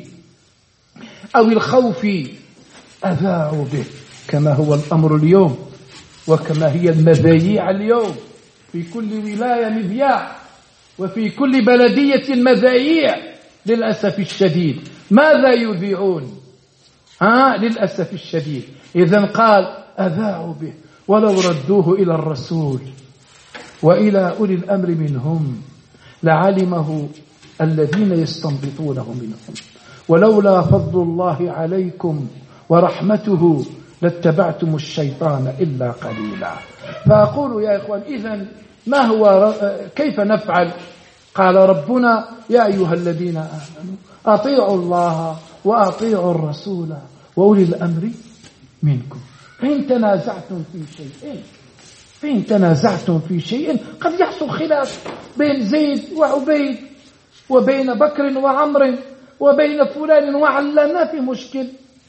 أو الخوف أذاعوا به، كما هو الأمر اليوم وكما هي المذايع اليوم، في كل ولاية مذياع وفي كل بلدية مذايع للأسف الشديد. ماذا يذيعون؟ ها للأسف الشديد. إذن قال أذاعوا به ولو ردوه إلى الرسول وإلى أولي الأمر منهم لعلمه الذين يستنبطونه منهم ولولا فضل الله عليكم ورحمته لاتبعتم الشيطان إلا قليلا. فأقول يا إخوان إذن ما هو كيف نفعل؟ قال ربنا يا أيها الذين آمنوا أطيعوا الله وأطيعوا الرسول وأولي الأمر منكم فإن تنازعتم في شيء فإن تنازعتم في شيء قد يحصل خلاف بين زيد وعبيد وبين بكر وعمر وبين فلان وعلان، ما في مشكل،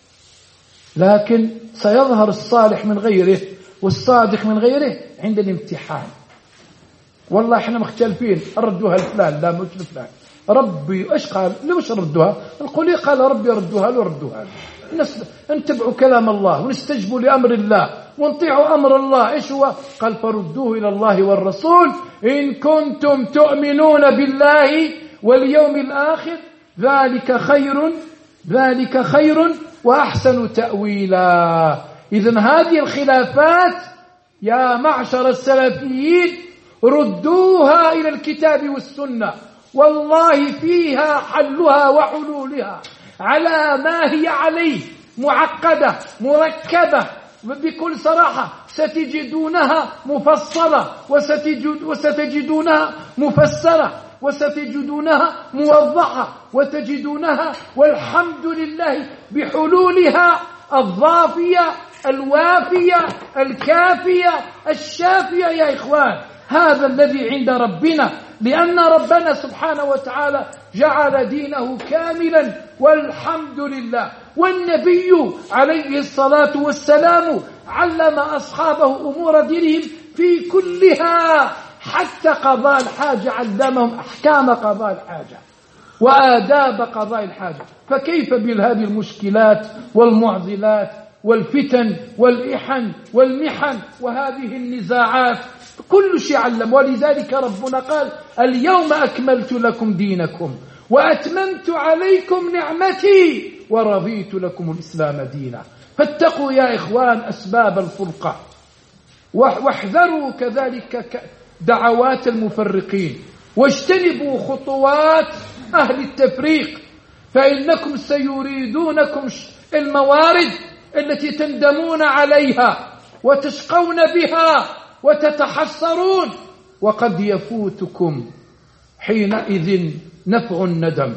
لكن سيظهر الصالح من غيره والصادق من غيره عند الامتحان. والله احنا مختلفين ردوها لفلان، لا مش لفلان، ربي إيش قال؟ ليش ردوها؟ القولي قال ربي ردوها له ردوها له. نتبعوا كلام الله ونستجبوا لأمر الله ونطيعوا أمر الله. إيش هو؟ قال فردوه إلى الله والرسول إن كنتم تؤمنون بالله واليوم الآخر ذلك خير ذلك خير وأحسن تأويلا. إذن هذه الخلافات يا معشر السلفيين ردوها إلى الكتاب والسنة، والله فيها حلها وحلولها على ما هي عليه، معقدة مركبة بكل صراحة، ستجدونها مفصلة وستجد وستجدونها مفسرة وستجدونها موضحة وتجدونها والحمد لله بحلولها الضافية الوافية الكافية الشافية. يا إخوان هذا الذي عند ربنا، لأن ربنا سبحانه وتعالى جعل دينه كاملا والحمد لله. والنبي عليه الصلاة والسلام علم أصحابه أمور دينهم في كلها، حتى قضاء الحاجة علمهم أحكام قضاء الحاجة وآداب قضاء الحاجة. فكيف بهذه المشكلات والمعضلات والفتن والإحن والمحن وهذه النزاعات؟ كل شيء علم. ولذلك ربنا قال اليوم أكملت لكم دينكم وأتممت عليكم نعمتي ورضيت لكم الإسلام دينا. فاتقوا يا إخوان أسباب الفرقة، واحذروا كذلك دعوات المفرقين، واجتنبوا خطوات أهل التفريق، فإنكم سيريدونكم الموارد التي تندمون عليها وتشقون بها وتتحسرون، وقد يفوتكم حينئذ نفع الندم،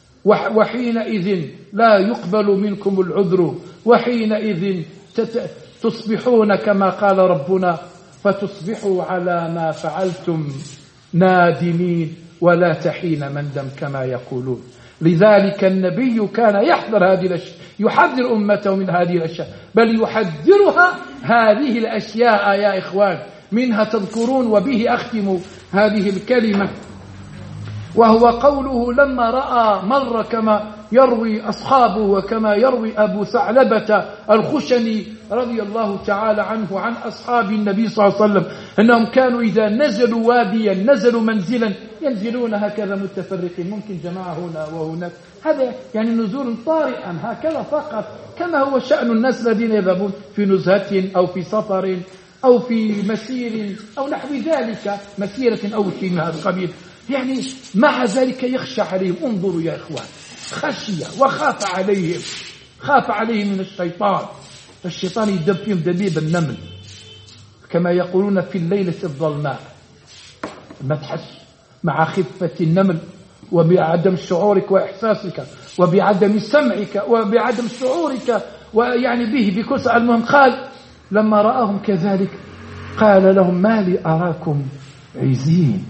وحينئذ لا يقبل منكم العذر، وحينئذ تصبحون كما قال ربنا فتصبحوا على ما فعلتم نادمين ولا تحين مندم كما يقولون. لذلك النبي كان يحذر هذه الأشياء، يحذر أمته من هذه الأشياء، بل يحذرها هذه الأشياء يا إخوان. منها تذكرون، وبه أختم هذه الكلمة، وهو قوله لما رأى مر كما يروي أصحابه وكما يروي أبو ثعلبة الخشني رضي الله تعالى عنه عن أصحاب النبي صلى الله عليه وسلم أنهم كانوا إذا نزلوا واديا نزلوا منزلا ينزلون هكذا متفرقين، ممكن جماعة هنا وهناك، هذا يعني نزول طارئا هكذا فقط، كما هو شأن الناس الذين يذهبون في نزهة أو في سفر أو في مسير أو نحو ذلك، مسيرة أو شيء من هذا القبيل. يعني مع ذلك يخشى عليهم. انظروا يا إخوان، خشية وخاف عليهم، خاف عليهم من الشيطان. الشيطان يدب فيهم دبيب النمل كما يقولون في الليلة الظلماء، ما تحس مع خفة النمل وبعدم شعورك وإحساسك وبعدم سمعك وبعدم شعورك ويعني به بكل ساعة. المهم قال لما رآهم كذلك قال لهم ما لي أراكم عزين،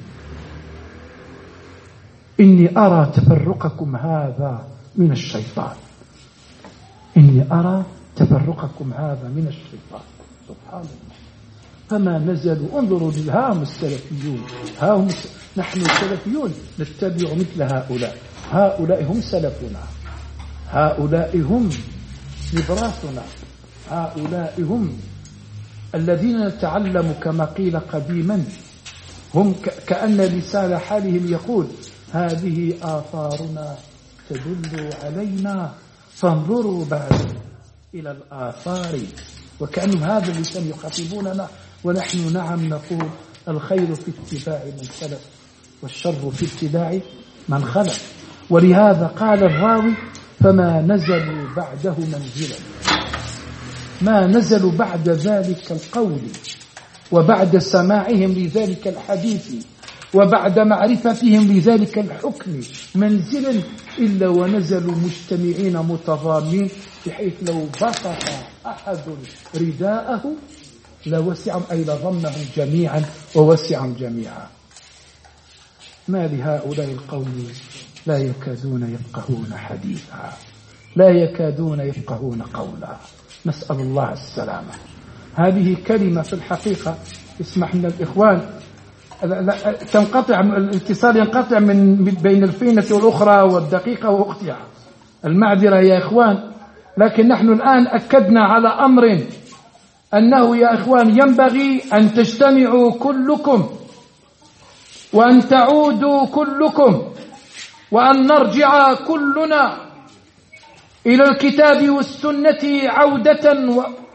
إني أرى تفرقكم هذا من الشيطان، إني أرى تفرقكم هذا من الشيطان. سبحان الله. فما نزلوا. انظروا ها هم السلفيون، ها هم نحن السلفيون نتبع مثل هؤلاء، هؤلاء هم سلفنا، هؤلاء هم نبراسنا، هؤلاء هم الذين نتعلم كما قيل قديما، هم كأن لسان حالهم يقول هذه آثارنا تدل علينا فانظروا بعد إلى الآثار، وكأنهم هذا اللسان يخاطبوننا، ونحن نعم نقول الخير في اتباع من سلف والشر في اتباع من خلف. ولهذا قال الراوي فما نزلوا بعده منزلا، ما نزلوا بعد ذلك القول وبعد سماعهم لذلك الحديث وبعد معرفتهم لذلك الحكم منزلا إلا ونزلوا مجتمعين متضامين، بحيث لو بسط أحد رداءه لوسعهم أي لضمهم جميعا ووسعهم جميعا. ما لهؤلاء القوم لا يكادون يفقهون حديثا، لا يكادون يفقهون قولا، نسأل الله السلامة. هذه كلمة في الحقيقة اسمح لنا الإخوان تنقطع الاتصال، ينقطع من بين الفينة والأخرى والدقيقة وأختها. المعذرة يا إخوان، لكن نحن الآن أكدنا على أمر، أنه يا إخوان ينبغي أن تجتمعوا كلكم وأن تعودوا كلكم وأن نرجع كلنا إلى الكتاب والسنة عودة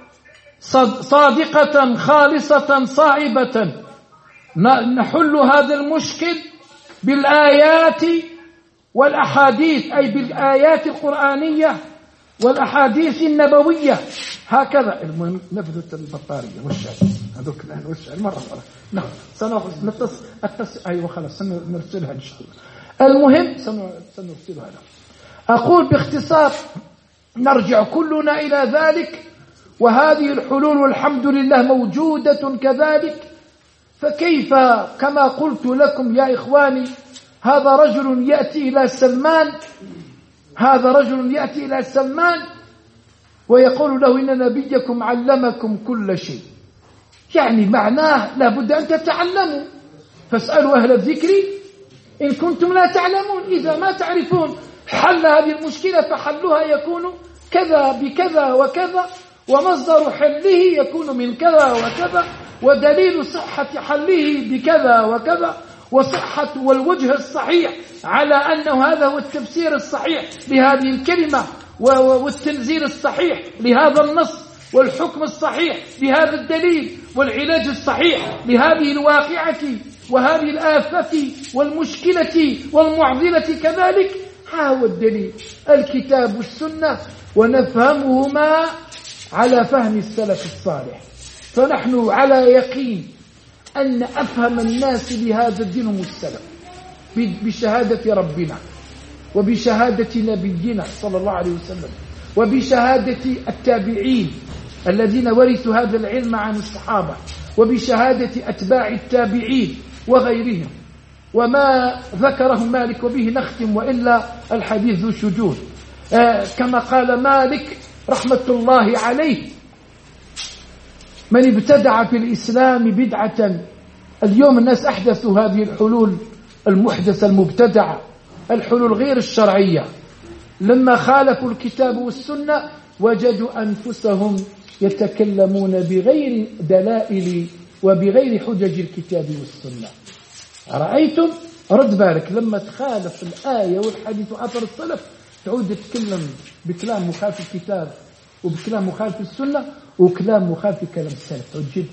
صادقة خالصة صائبة، نحل هذا المشكل بالآيات والأحاديث، أي بالآيات القرآنية والأحاديث النبوية. هكذا. المهم نبذة البطارية والشعر هذوك الآن والشعر مرة مرة نعم سنأخذ نتصل التص... أيوة خلاص سنرسلها إن شاء الله. المهم سنرسلها له. أقول باختصار نرجع كلنا إلى ذلك، وهذه الحلول والحمد لله موجودة كذلك. فكيف كما قلت لكم يا إخواني، هذا رجل يأتي إلى سلمان هذا رجل يأتي إلى سلمان ويقول له إن نبيكم علمكم كل شيء، يعني معناه لابد أن تتعلموا، فاسألوا أهل الذكر إن كنتم لا تعلمون. إذا ما تعرفون حل هذه المشكلة فحلها يكون كذا بكذا وكذا، ومصدر حله يكون من كذا وكذا، ودليل صحة حله بكذا وكذا، وصحة والوجه الصحيح على أنه هذا هو التفسير الصحيح لهذه الكلمة، والتنزيل الصحيح لهذا النص، والحكم الصحيح لهذا الدليل، والعلاج الصحيح لهذه الواقعة وهذه الآفة والمشكلة والمعضلة كذلك. ها هو الدليل الكتاب والسنة، ونفهمهما على فهم السلف الصالح. فنحن على يقين أن أفهم الناس لهذا الدين هم السلف، بشهادة ربنا وبشهادة نبينا صلى الله عليه وسلم، وبشهادة التابعين الذين ورثوا هذا العلم عن الصحابة، وبشهادة أتباع التابعين وغيرهم، وما ذكره مالك. وبه نختم وإلا الحديث ذو شجون. آه كما قال مالك رحمة الله عليه: من ابتدع في الإسلام بدعة. اليوم الناس أحدثوا هذه الحلول المحدثة المبتدعة، الحلول غير الشرعية. لما خالفوا الكتاب والسنة وجدوا أنفسهم يتكلمون بغير دلائل وبغير حجج الكتاب والسنة. رأيتم؟ رد بالك لما تخالف الآية والحديث وأثر السلف تعود تتكلم بكلام مخالف الكتاب وبكلام مخالف السنة وكلام مخالف كلام السلف. تعود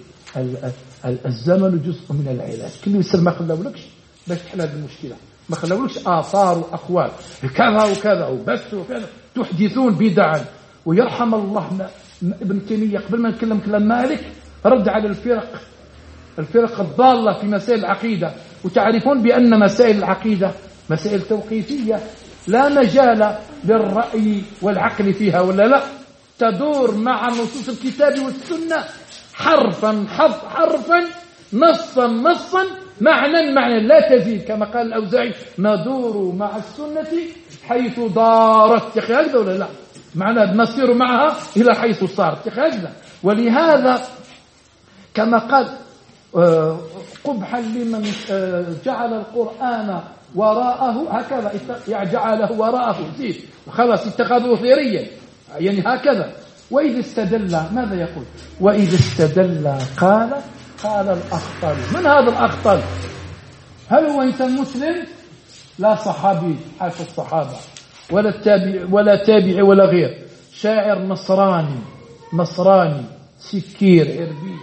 الزمن جزء من العلاج. كل يصير ما خلولكش باش تحل هذه المشكلة، ما خلولكش آثار وأقوال كذا وكذا وبس وكذا، تحدثون بدعا. ويرحم الله ابن تيمية قبل ما نتكلم كلام مالك رد على الفرق الفرق الضالة في مسائل العقيدة. وتعرفون بأن مسائل العقيدة مسائل توقيفية لا مجال للرأي والعقل فيها، ولا لا؟ تدور مع نصوص الكتاب والسنة حرفا حرفا نصا نصا معنى معنى لا تزيد، كما قال الأوزاعي: ندور مع السنة حيث دارت. هكذا ولا لا؟ معنى نسير معها إلى حيث صارت هكذا. ولهذا كما قال قبحا لمن جعل القرآن وراءه، هكذا يعني جعله وراءه زيد خلاص اتخذوه ثيريا، يعني هكذا. وإذا استدل ماذا يقول؟ وإذا استدل قال قال الأخطل. من هذا الأخطل؟ هل هو إنسان مسلم؟ لا صحابي حاشا الصحابة ولا التابع ولا تابع ولا غير، شاعر نصراني نصراني سكير عربي.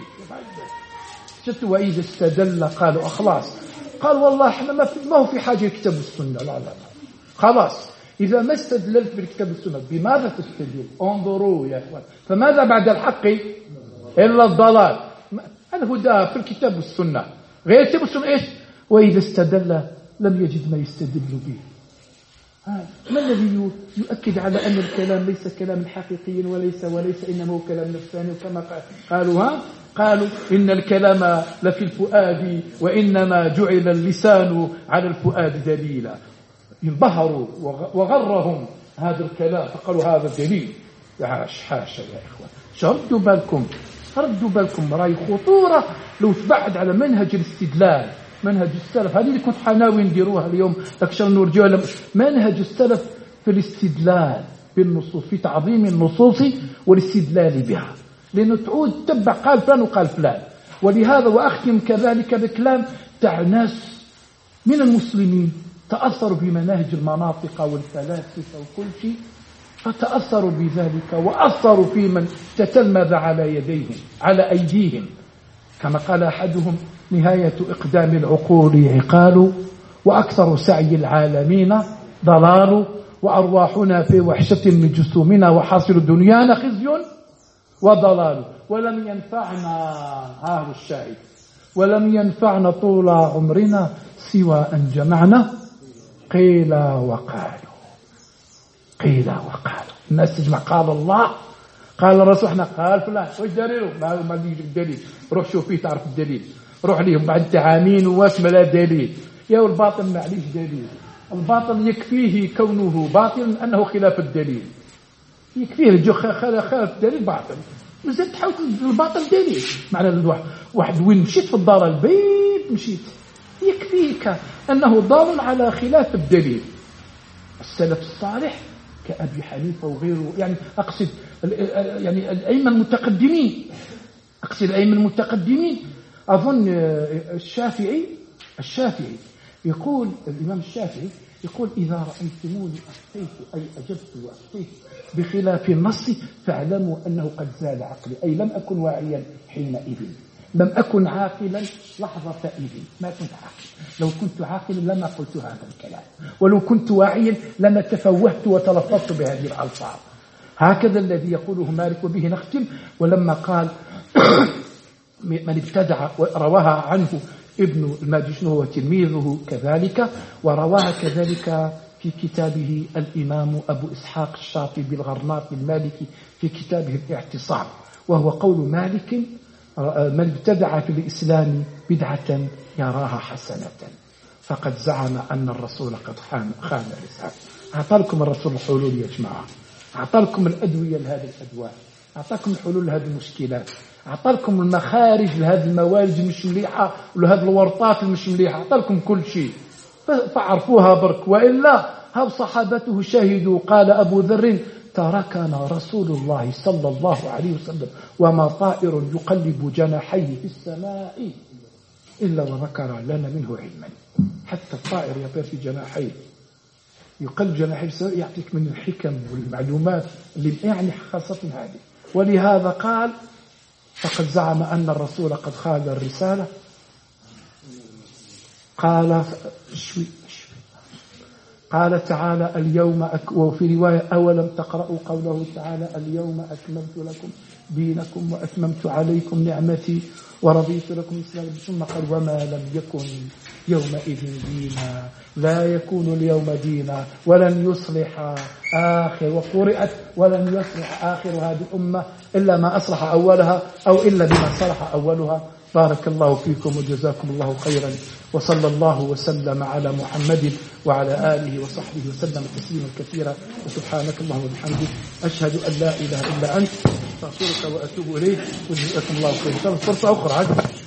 شفت؟ وإذا استدل قالوا أخلاص. قال والله احنا ما هو في حاجة الكتاب والسنة، لا لا لا خلاص. إذا ما استدللت بالكتاب والسنة بماذا تستدل؟ انظروا يا إخوان، فماذا بعد الحق إلا الضلال؟ الهدى في الكتاب والسنة، غير الكتاب والسنة إيش؟ وإذا استدل لم يجد ما يستدل به. ما الذي يؤكد على أن الكلام ليس كلام حقيقي وليس وليس إنما هو كلام نفساني؟ وكما قالوا ها قالوا إن الكلام لفي الفؤاد وإنما جعل اللسان على الفؤاد دليلا. انبهروا وغرهم هذا الكلام فقالوا هذا دليل. حاش حاشا يا إخوان، شردوا بالكم ردوا بالكم. راي خطورة لو تبعد على منهج الاستدلال منهج السلف هذه اللي كنت حناوي نديروها اليوم أكثر نرجوها. منهج السلف في الاستدلال بالنصوص، في تعظيم النصوص والاستدلال بها، لأنه تعود تتبع قال فلان وقال فلان. ولهذا وأختم كذلك بكلام تاع ناس من المسلمين تأثروا بمناهج المناطق والفلاسفة وكل شيء، فتأثروا بذلك وأثروا في من تتلمذ على يديهم على أيديهم، كما قال أحدهم: نهاية إقدام العقول عقال، وأكثر سعي العالمين ضلال، وأرواحنا في وحشة من جسومنا، وحاصل دنيانا خزي وضلال. ولم ينفعنا، ها هو الشاهد، ولم ينفعنا طول عمرنا سوى أن جمعنا قيل وقالوا. قيل وقالوا، الناس تجمع قال الله قال الرسول، احنا قال فلان، واش دليله؟ ما ما يجيب الدليل، روح شوف فيه تعرف الدليل، روح ليهم بعد تعامين واسم لا دليل. يا الباطل ما عليش دليل، الباطل يكفيه كونه باطل أنه خلاف الدليل، يكفيه جو خلاف الدليل باطل، مازال تحاول الباطل دليل. معنى الواحد واحد وين مشيت في الدار البيت مشيت، يكفيك أنه ضال على خلاف الدليل. السلف الصالح كأبي حنيفة وغيره، يعني أقصد يعني الأئمة المتقدمين، أقصد الأئمة المتقدمين. أظن الشافعي الشافعي يقول، الإمام الشافعي يقول: إذا رأيتموني أفتيت أي أجبت وأفتيت بخلاف النص فاعلموا أنه قد زال عقلي، أي لم أكن واعيا حينئذ، لم أكن عاقلا لحظة إذن، ما كنت عاقلا. لو كنت عاقلا لما قلت هذا الكلام، ولو كنت واعيا لما تفوهت وتلفظت بهذه الألفاظ. هكذا الذي يقوله مالك، وبه نختم. ولما قال من ابتدع، رواها عنه ابن الماجشون هو تلميذه كذلك، ورواها كذلك في كتابه الإمام أبو إسحاق الشاطبي الغرناطي المالكي في كتابه الاعتصام، وهو قول مالك: من ابتدع في الإسلام بدعة يراها حسنة فقد زعم أن الرسول قد خان الرسالة. أعطاكم الرسول الحلول يا جماعة، أعطاكم الأدوية لهذه الأدواء، أعطاكم الحلول لهذه المشكلات، أعطاكم المخارج لهذه الموارد مش مليحة ولهذه الورطات مش مليحة، أعطاكم كل شيء فعرفوها برك. وإلا هؤلاء صحابته شهدوا. قال أبو ذر: تركنا رسول الله صلى الله عليه وسلم وما طائر يقلب جناحيه في السماء إلا وذكر لنا منه علما. حتى الطائر يطير في جناحيه يقلب جناحيه في السماء، يعطيك من الحكم والمعلومات اللي يعني خاصة هذه. ولهذا قال: فقد زعم أن الرسول قد خان الرسالة. قال شوي شوي قال تعالى: اليوم أك... وفي رواية: أولم تقرأوا قوله تعالى: اليوم أكملت لكم دينكم وأتممت عليكم نعمتي ورضيت لكم الإسلام. ثم قال: وما لم يكن يومئذ دينا لا يكون اليوم دينا ولن يصلح آخر، وقرئت: ولن يصلح آخر هذه الأمة إلا ما أصلح أولها أو إلا بما صلح أولها. بارك الله فيكم وجزاكم الله خيرا، وصلى الله وسلم على محمد وعلى آله وصحبه وسلم تسليما كثيرا. وسبحانك اللهم وبحمدك أشهد أن لا إله إلا أنت أستغفرك وأتوب إليك. وجزاكم الله خيرا. فرصة أخرى.